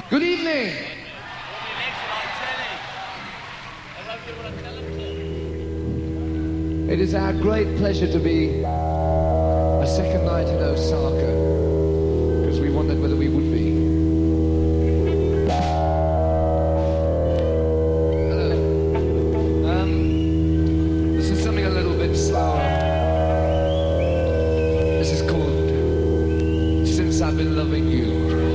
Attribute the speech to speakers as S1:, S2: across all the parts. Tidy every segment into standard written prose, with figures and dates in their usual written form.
S1: Good evening. It is our great pleasure to be a second night in Osaka, because we wondered whether we would be. Hello. This is something a little bit slower. This is called Since I've Been Loving You.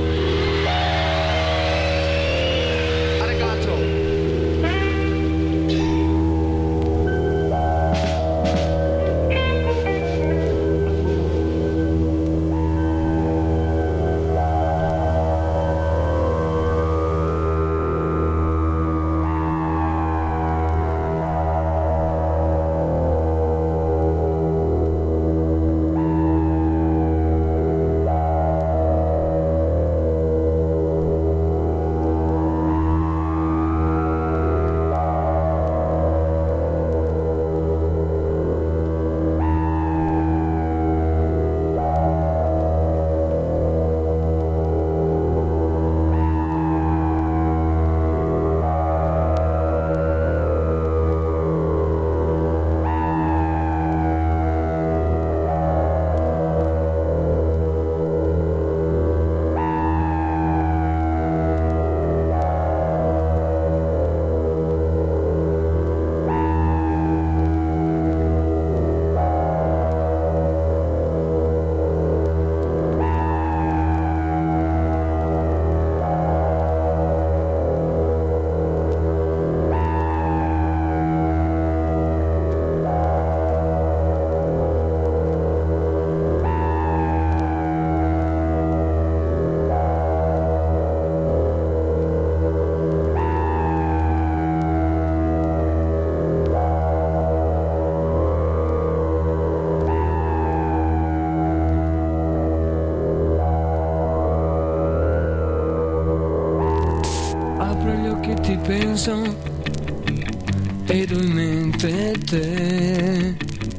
S2: Penso ed ho in mente te,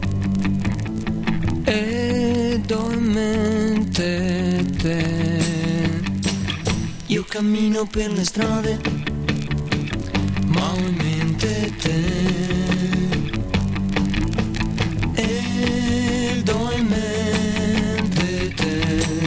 S2: ed ho in mente te. Io cammino per le strade, ma ho in mente te, ed ho in mente te.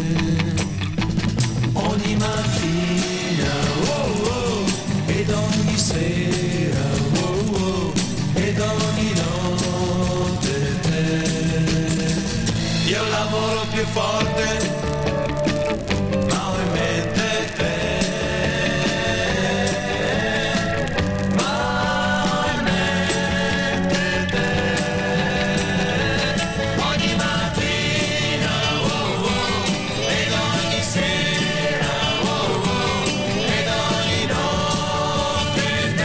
S2: Ogni mattina, oh oh, ed ogni sera, oh oh, ed ogni notte te. Io lavoro più forte, ma ho in mente te. Ma ho in mente te. Ogni mattina, oh oh, ed ogni sera, oh oh, ed ogni notte.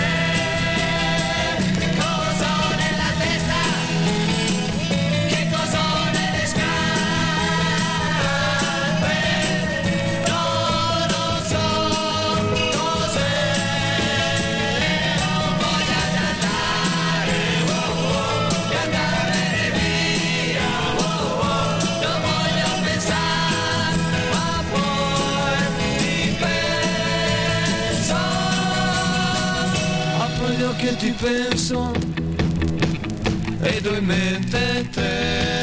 S2: Cosa ho nella testa? Che cosa ho nelle scarpe? Non lo so cos'è. Ho voglia di andare, oh oh, di andarmene via, oh oh. Non voglio pensare, ma poi ti penso. Apro gli occhi e ti penso, ed ho in mente te,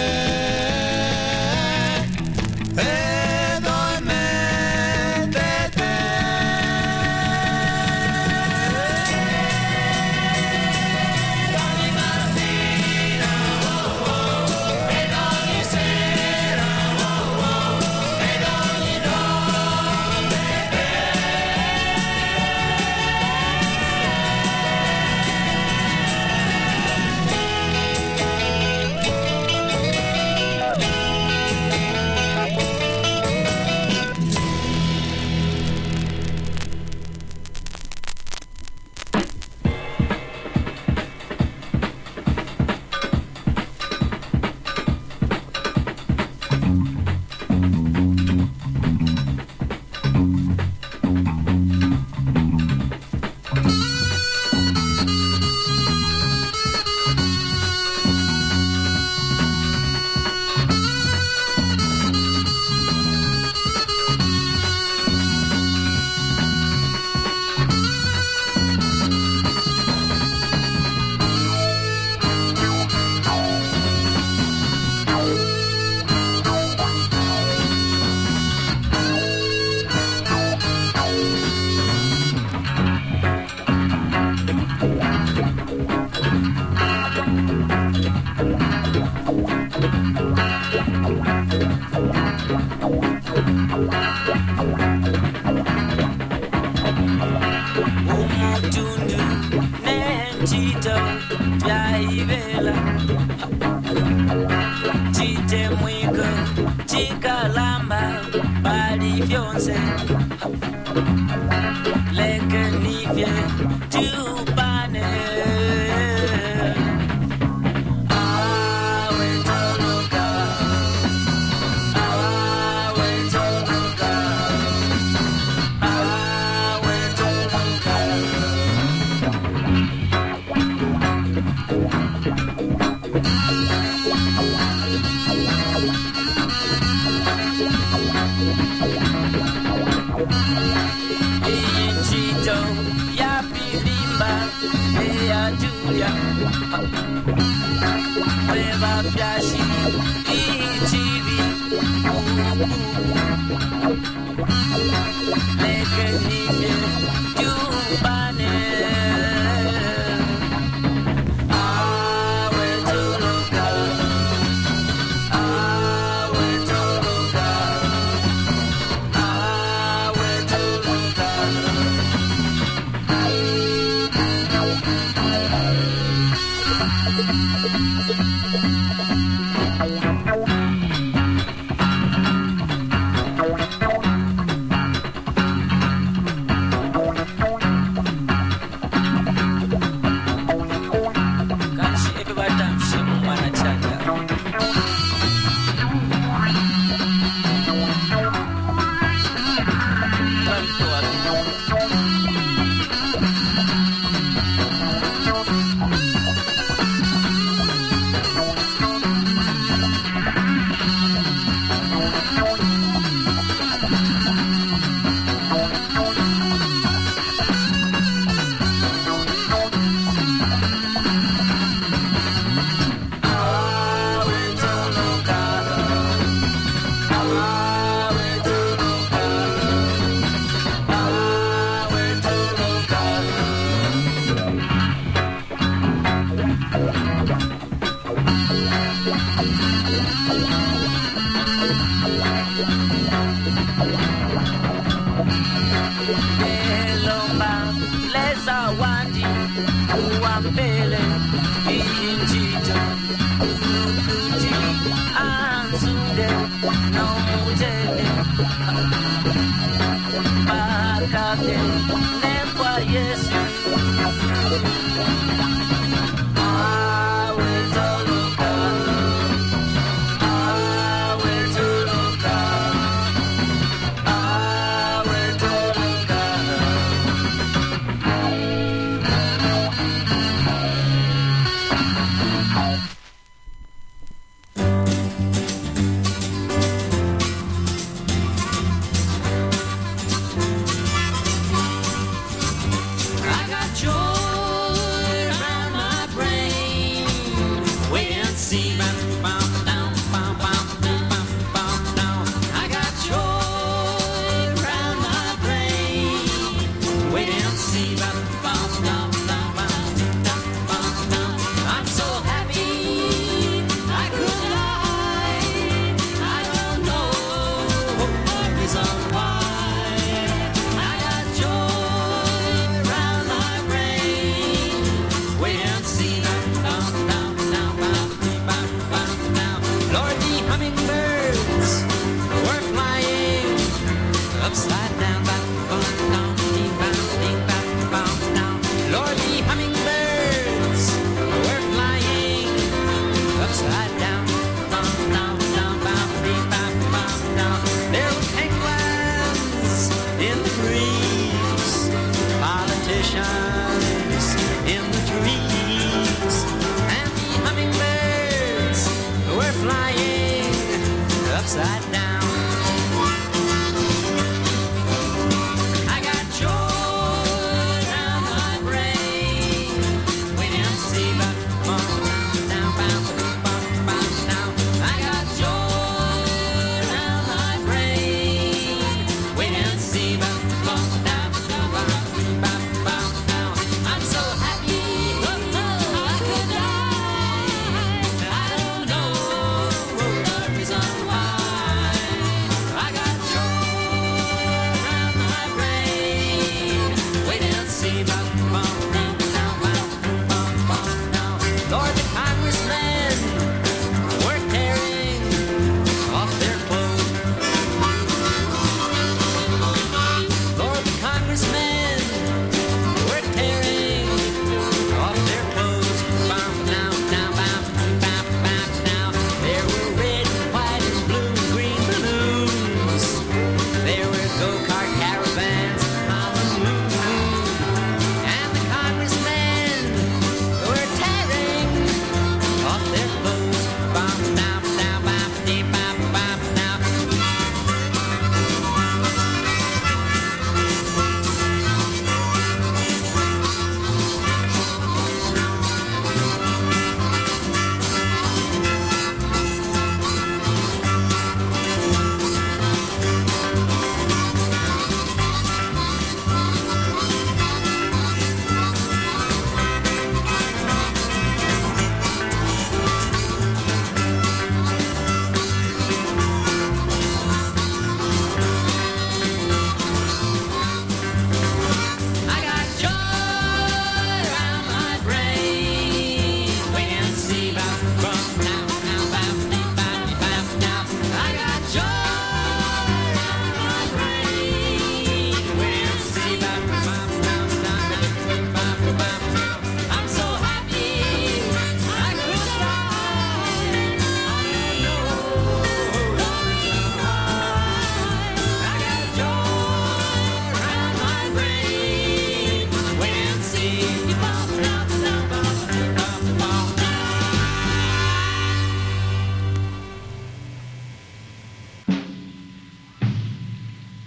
S2: ed ho in mente te. Ogni mattina, oh oh, ed ogni sera, oh oh, ed ogni notte te.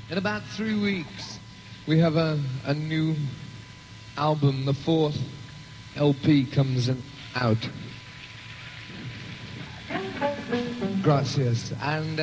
S1: In about 3 weeks, we have a new album. The 4th LP comes out. Gracias. And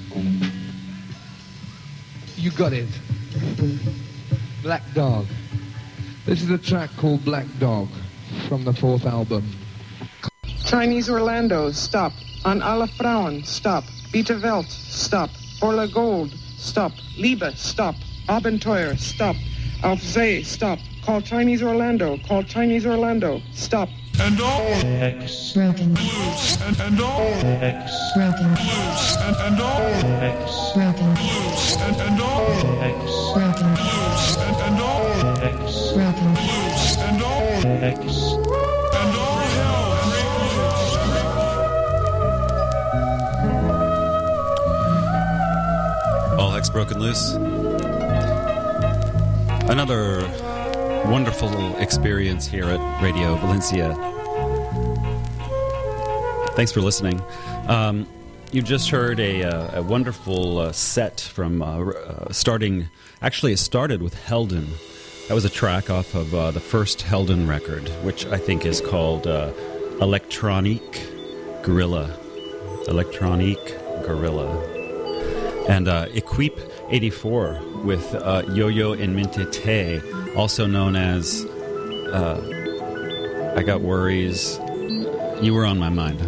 S1: you got it. Black Dog. This is a track called Black Dog from the 4th album.
S3: Chinese Orlando, stop. An alle Frauen, stop. Bitte Welt, stop. Orla Gold, stop. Liebe, stop. Abenteuer, stop. Auf See, stop. Call Chinese Orlando, call Chinese Orlando, stop.
S2: And all
S4: X broken
S2: blues and all
S4: X broken
S2: blues and all
S4: X broken
S2: blues and all
S4: X broken
S2: blues and all
S4: X broken
S2: blues and all
S4: X
S2: and all hell
S5: All Hex Broken Loose. Another wonderful experience here at Radio Valencia. Thanks for listening. You just heard a wonderful set from starting... Actually, it started with Helden. That was a track off of the first Helden record, which I think is called Electronique Gorilla. Electronique Gorilla. And Equipe 84 with Yo-Yo en Mente Te, also known as I Got Worries, You Were on My Mind.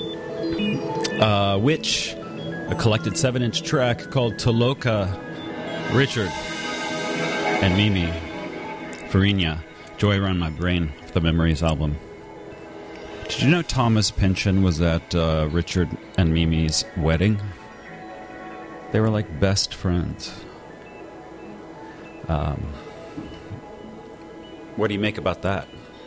S5: Which, a collected 7-inch track called Toloka, Richard and Mimi, Farina, Joy Around My Brain, the Memories album. Did you know Thomas Pynchon was at Richard and Mimi's wedding? They were like best friends. What do you make about that?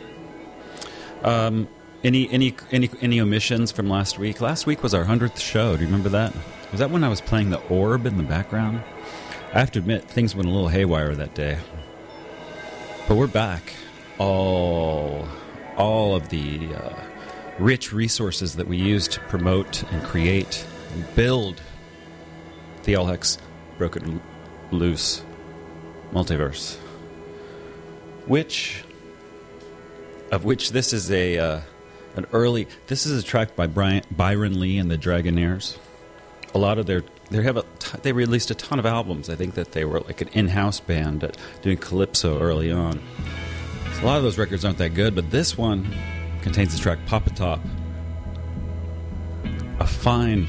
S5: Any omissions from last week? Last week was our 100th show. Do you remember that? Was that when I was playing the orb in the background? I have to admit, things went a little haywire that day. But we're back. All of the rich resources that we use to promote and create and build the All Hex Broken Loose multiverse, which this is an early. This is a track by Byron Lee and the Dragonaires. A lot of they released a ton of albums. I think that they were like an in-house band doing calypso early on. So a lot of those records aren't that good, but this one contains the track Papa Top. A fine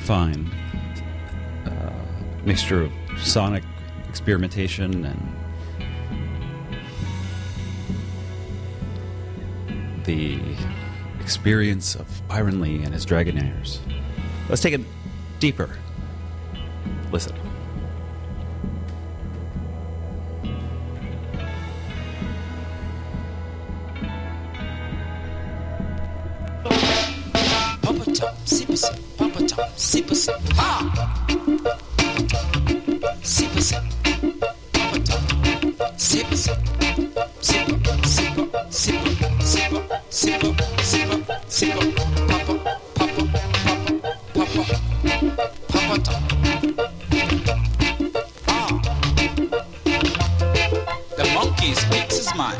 S5: mixture of sonic experimentation and the experience of Byron Lee and his Dragonaires. Let's take it deeper. Listen.
S6: Papa Top, sip, Papa Top, sip, ha! Sip, Papa Top, sip, sip, sip, Papa Top. The monkey speaks his mind.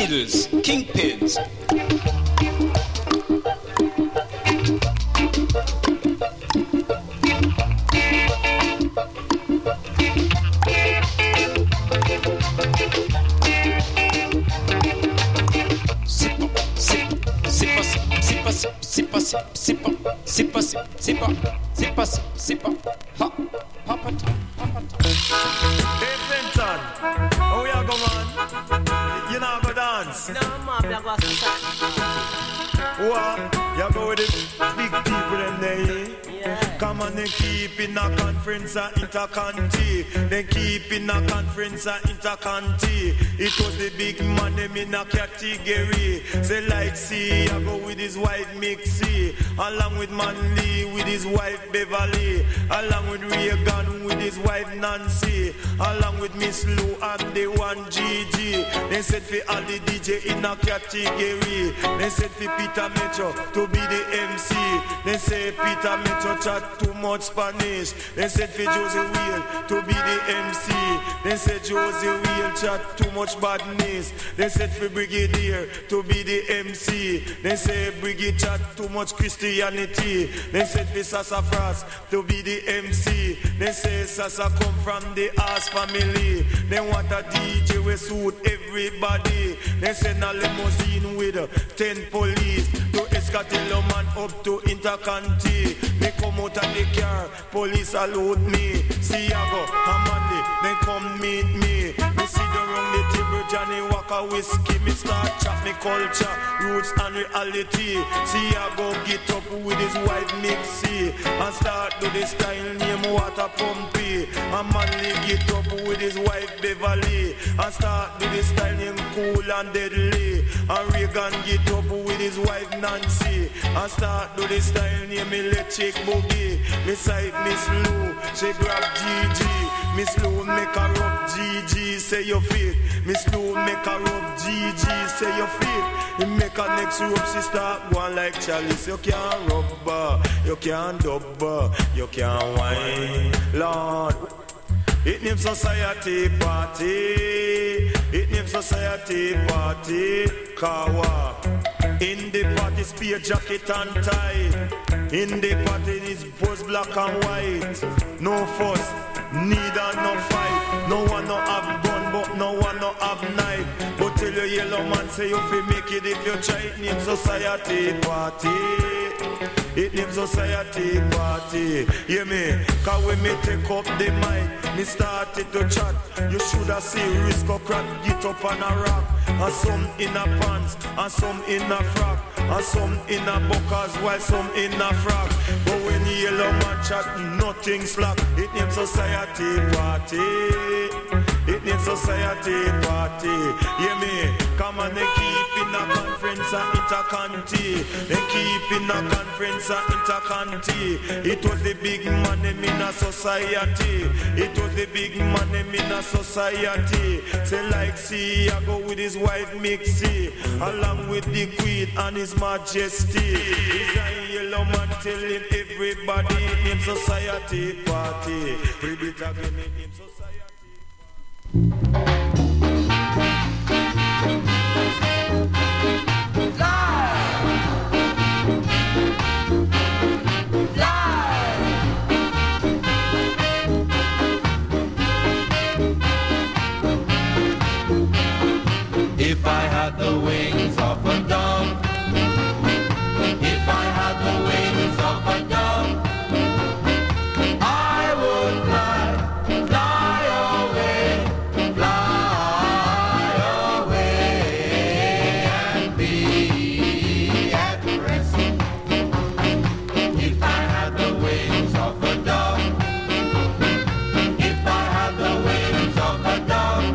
S6: dealers, kingpins.
S2: Hey Clinton, how you go man? You not go dance?
S7: No, man, I go
S2: What? You go with the big people them there?
S7: Yeah.
S2: Come on, they keep in a conference at Intercounty. They keep in a conference at Intercounty. It was the big man them in a category. Say like C, I go with his wife Mixie, along with Manley with his wife Beverly, along with Reagan with his wife Nancy, along with Miss Lou and the one Gigi. They said for all the DJ in a category. They said for Peter Metro to be the MC. They say Peter Metro chat too much Spanish. They said for Josie Wheel to be the MC. They said Josie Wheel chat too much badness. They said for Brigadier to be the MC. They say Brigadier chat too much Christianity. They said for Sassafras to be the MC. They say Sassa come from the Ass family. They want a DJ we suit everybody. They send a limousine with 10 police to Escatello man up to Intercounty. They come out of the car, police salute me. Siago, Amandi, they come meet me. Me see the round the table, Johnny Walker whiskey. Me start chat me culture, roots and reality. Siago get up with his wife Mixie and start do the style name Water Pumpy. Amandi get up with his wife Beverly and start do the style name Cool and Deadly. And Reagan get up with his wife Nancy and start do the style name Electric Boogie. Beside Miss Lou, she grab Gigi. Miss Lou make her rub Gigi, say your feet. Miss Lou make her rub Gigi, say your feet. You make her next rub, she start going like Chalice. You can't rub her, you can't dub her, you can't whine, Lord. It names society party. It names society party. Kawa. In the party, spear jacket and tie. In the party, is both black and white. No fuss, neither no fight. No one no have gun, but no one no have knife. But tell your yellow man, say you fi make it if you try. It names society party. It names society party. Hear me? Cause when me take up the mic, me started to chat. You should have seen Risco crack, get up on a rock. And some in a pants, and some in a frock. And some in a buckers, while some in a frock. But when the yellow man chat, nothing slack. It names society party. It names society party. Hear me? Come on, they keep in a conference at Intercounty. They keep in a conference at Intercounty. It was the big man in a society. It was the big man in a society. Say like see, I go with his wife Mixie, along with the Queen and his Majesty. He's a yellow man telling everybody in society party. Read it again in society.
S8: If I had the wings of a dove, if I had the wings of a dove, I would fly, fly away, and be at rest. If I had the wings of a dove, if I had the wings of a dove,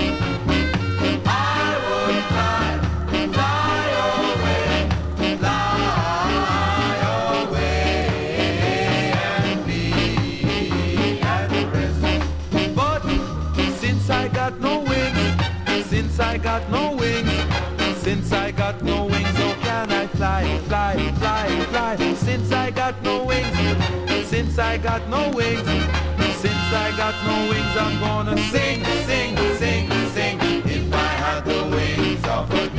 S8: I got no wings. Since I got no wings, how can I fly, fly, fly, fly? Since I got no wings, since I got no wings, since I got no wings, I'm gonna sing, sing, sing, sing. If I had the wings of a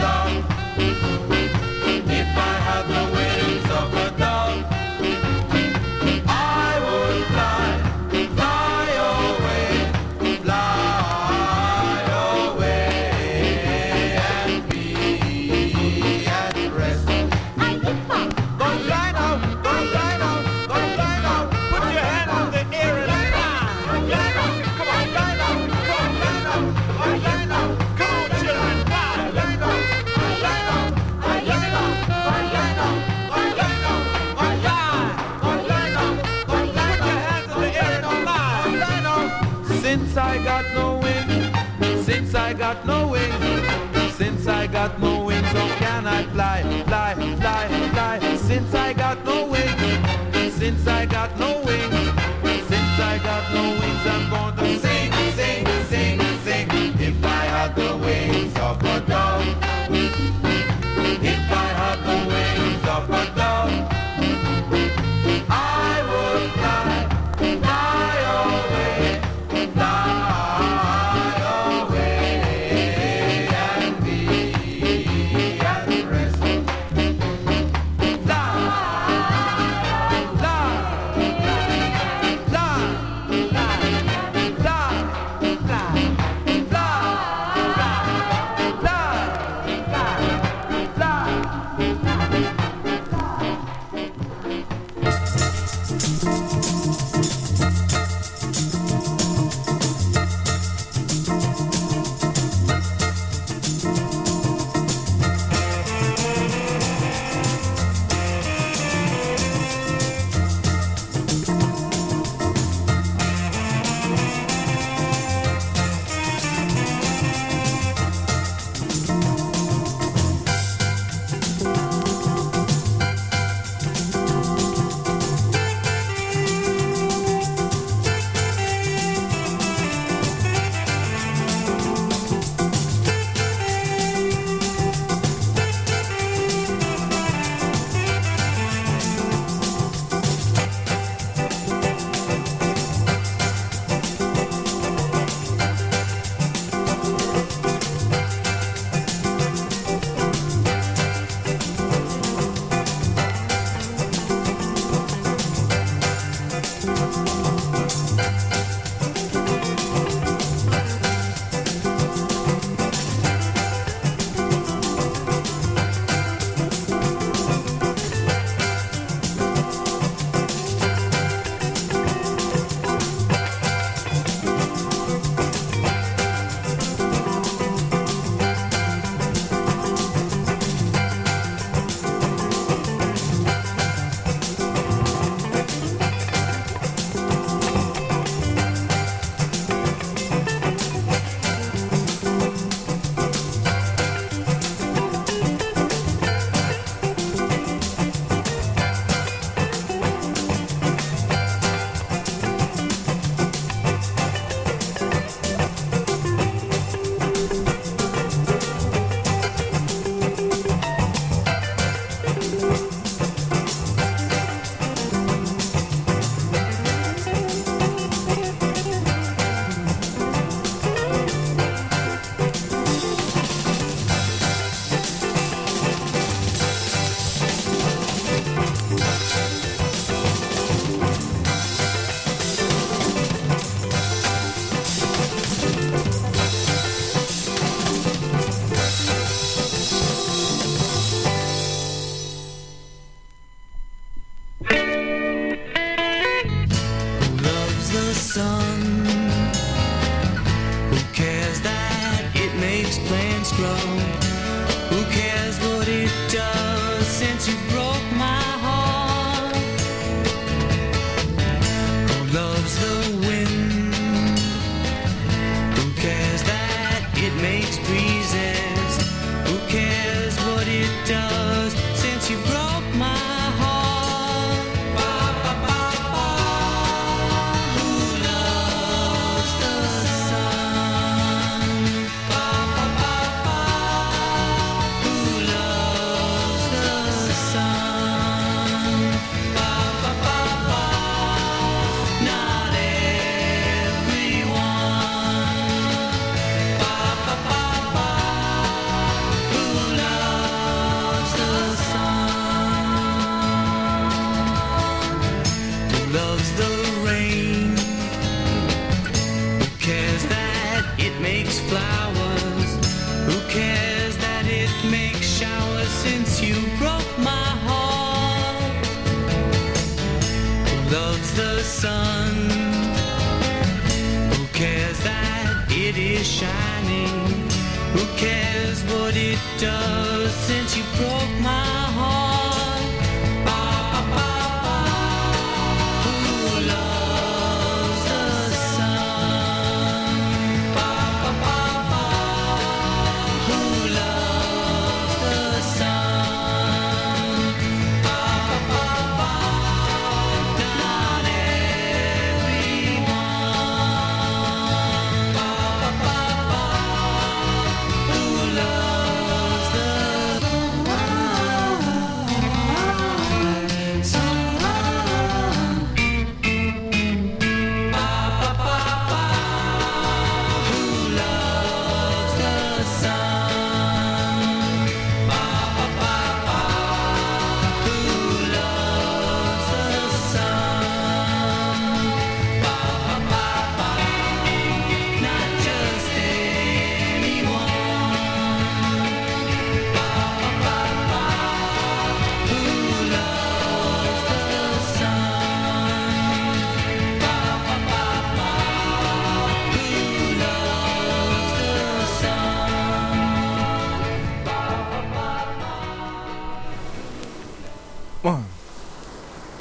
S8: wings, since I got no wings, how can I fly, fly, fly, fly? Since I got no wings, since I got no wings, since I got no wings, I'm going to sing, sing, sing, sing. If I had the wings of a dove, if I had the wings of a dove, I would fly, fly away, and be at rest. Fly, fly, fly, fly, fly, fly,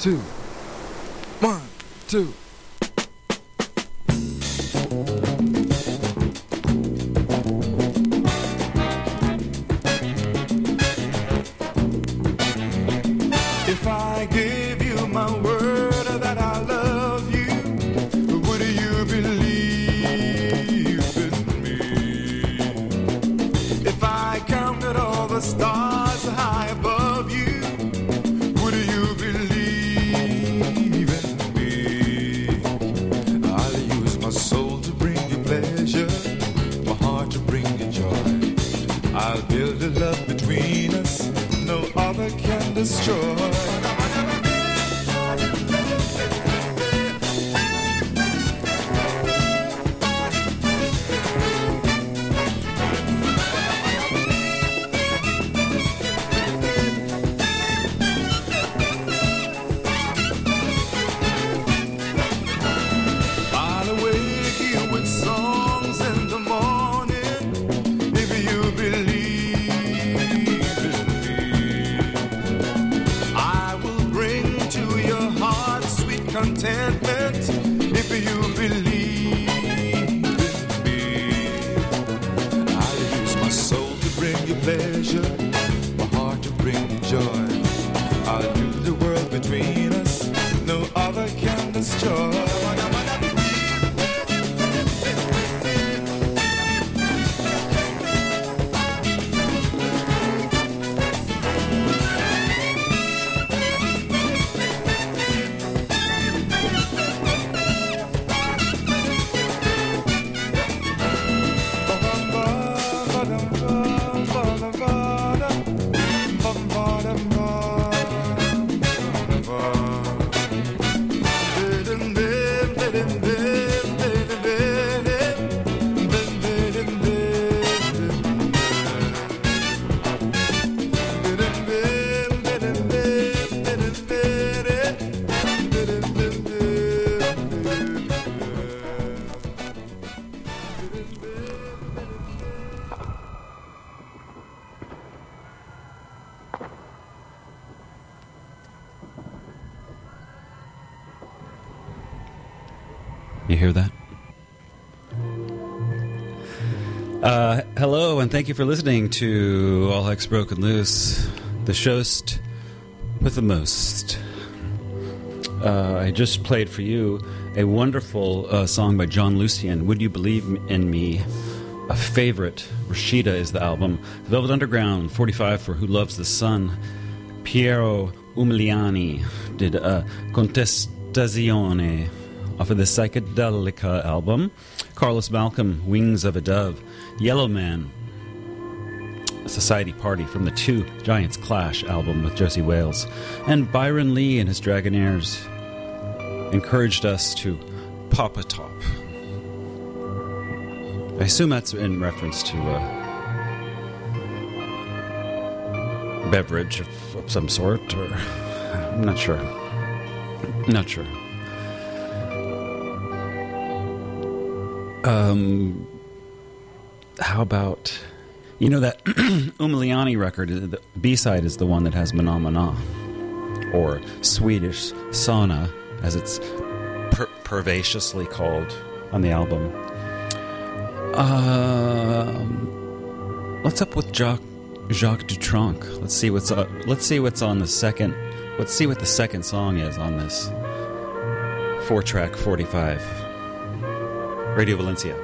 S8: 2. 1, 2. If I gave you my word that I love you, would you believe in me? If I counted all the stars high above you, would you believe in me? I'll use my soul to bring you pleasure, my heart to bring you joy. I'll build a love between us no other can destroy. I'll awake you with songs in the morning if you believe in me. I will bring to your heart sweet contentment if you believe in me. I'll use my soul to bring you pleasure, my heart to bring you joy. I'll do the world between us, no other can destroy.
S5: You hear that? Hello, and thank you for listening to All Heck's Broken Loose, the showst with the most. I just played for you a wonderful song by John Lucien, Would You Believe in Me? A favorite. Rashida is the album. Velvet Underground, 45 for Who Loves the Sun. Piero Umiliani did Contestazione off of the Psychedelica album. Carlos Malcolm, Wings of a Dove. Yellow Man, Society Party from the Two Giants Clash album with Josie Wales. And Byron Lee and his Dragonaires encouraged us to pop a top. I assume that's in reference to a beverage of some sort, or I'm not sure. Not sure. How about, you know, that Umiliani record, the B-side is the one that has Mana Mana, or Swedish Sauna, as it's pervasively called on the album. What's up with Jacques Dutronc? Let's see what's on the second. Let's see what the second song is on this 4-track 45. Radio Valencia.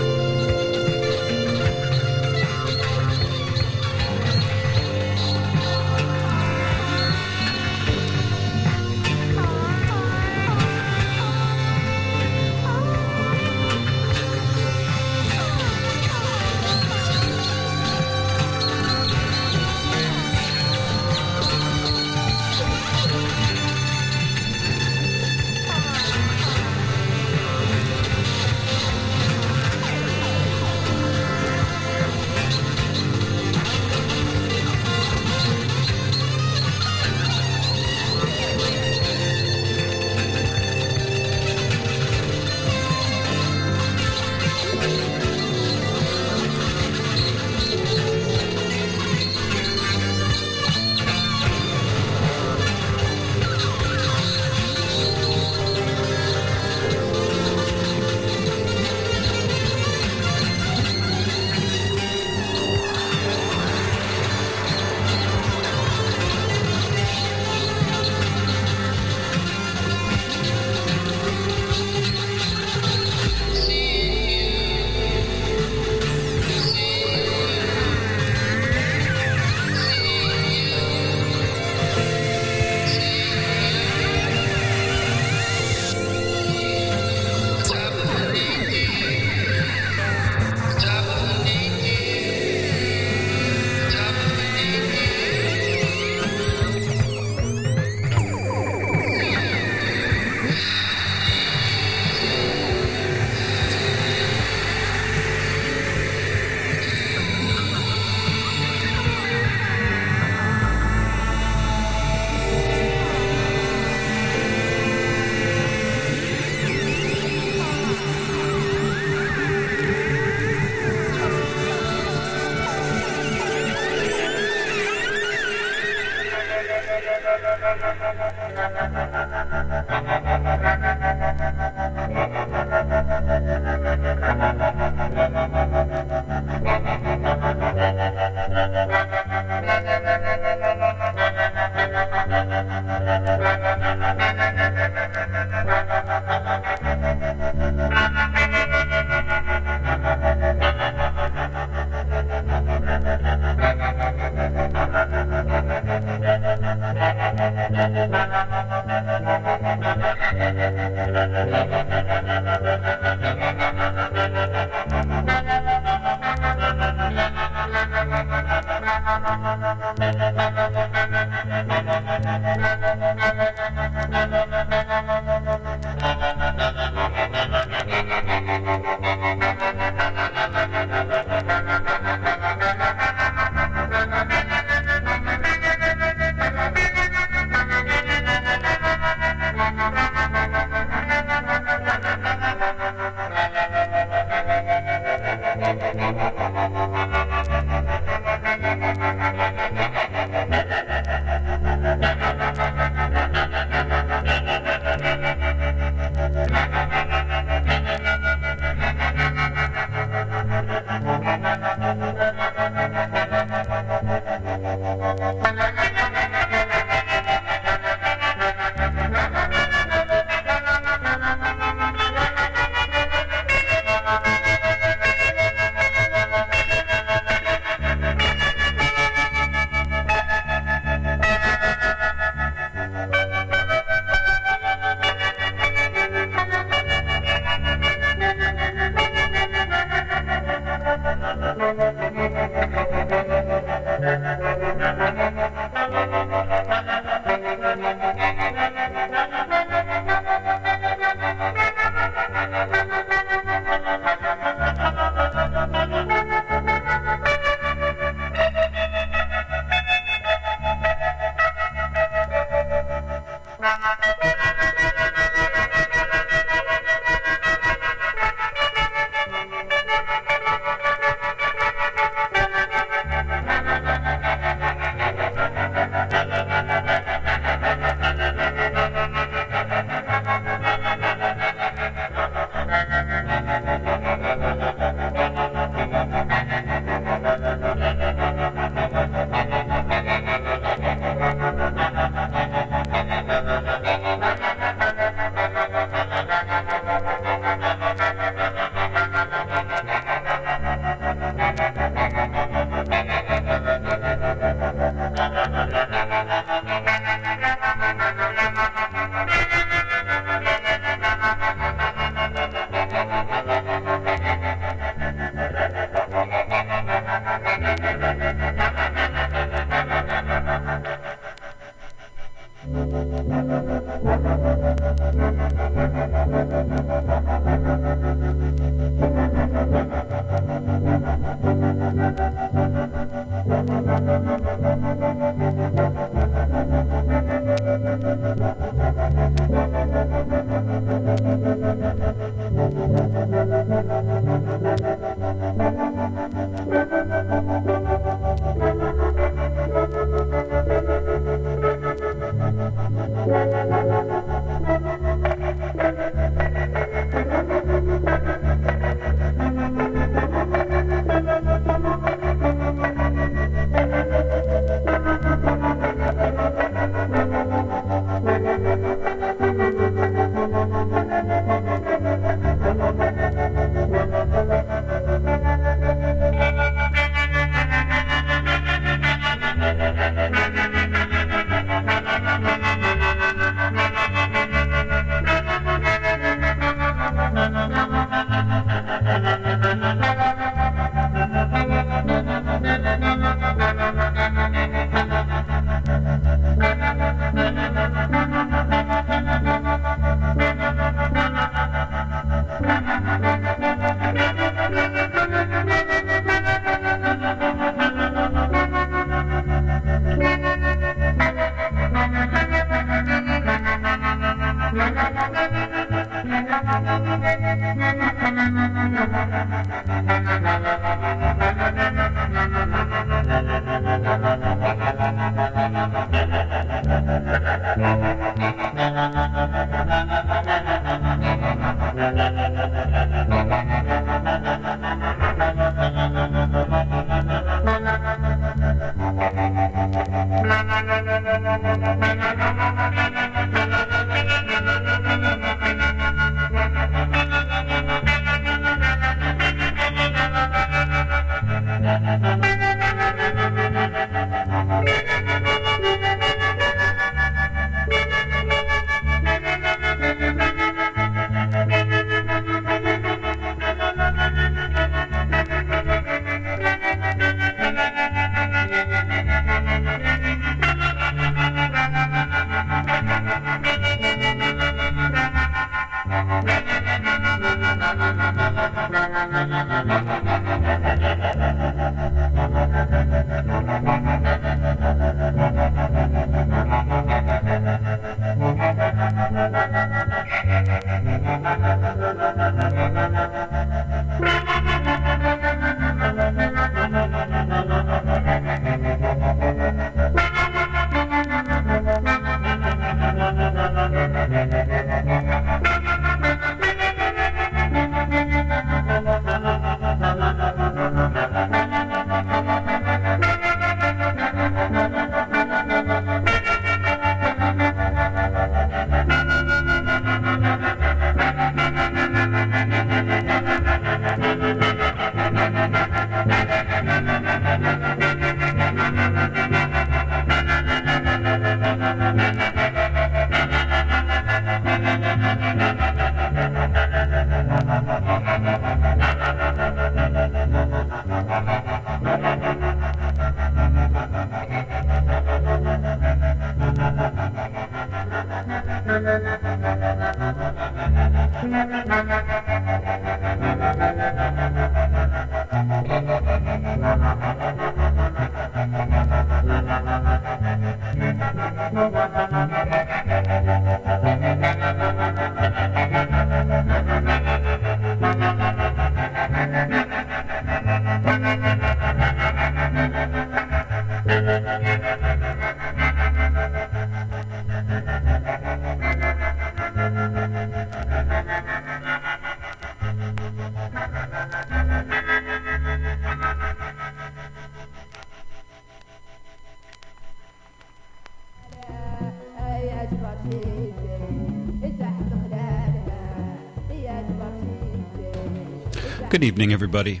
S5: Good evening, everybody.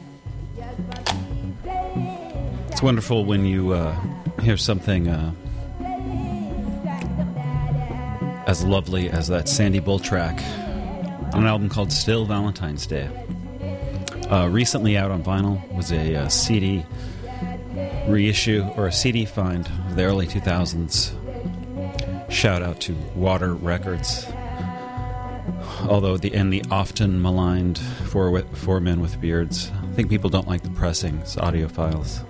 S5: It's wonderful when you hear something as lovely as that Sandy Bull track on an album called Still Valentine's Day. Recently out on vinyl was a CD reissue, or a CD find of the early 2000s. Shout out to Water Records. Although the often maligned Four Men with Beards. I think people don't like the pressings, audiophiles.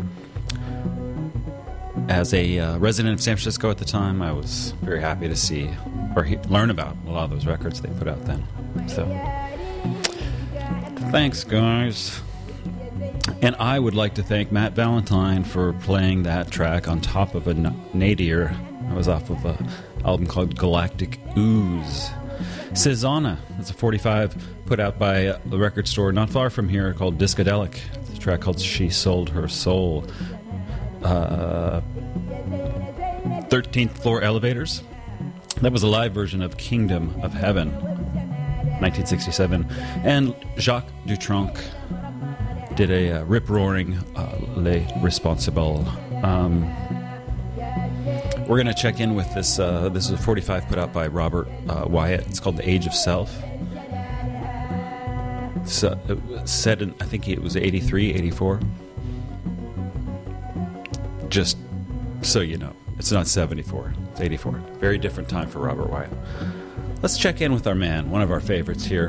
S5: As a resident of San Francisco at the time, I was very happy to see or learn about a lot of those records they put out then. So, thanks, guys. And I would like to thank Matt Valentine for playing that track on top of a nadir. I was off of an album called Galactic Ooze. Cezanna is a 45 put out by the record store not far from here called Discadelic. It's a track called She Sold Her Soul. 13th Floor Elevators. That was a live version of Kingdom of Heaven, 1967. And Jacques Dutronc did a rip-roaring Les Responsables. We're going to check in with this. This is a 45 put out by Robert Wyatt. It's called The Age of Self. It's set in, I think it was 83, 84. Just so you know, it's not 74, it's 84. Very different time for Robert Wyatt. Let's check in with our man, one of our favorites here.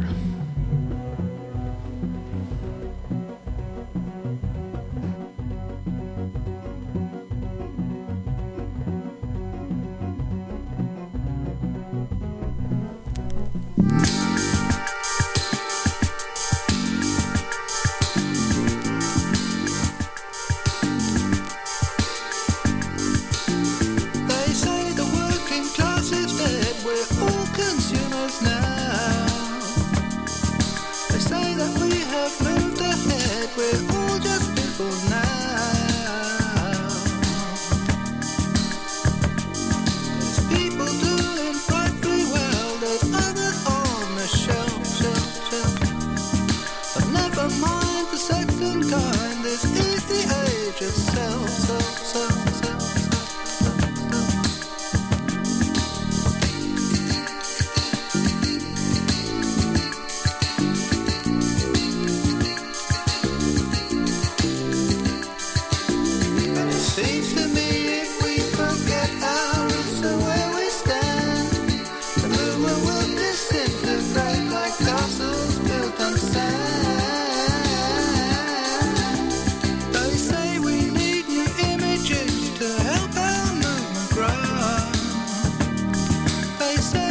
S7: They say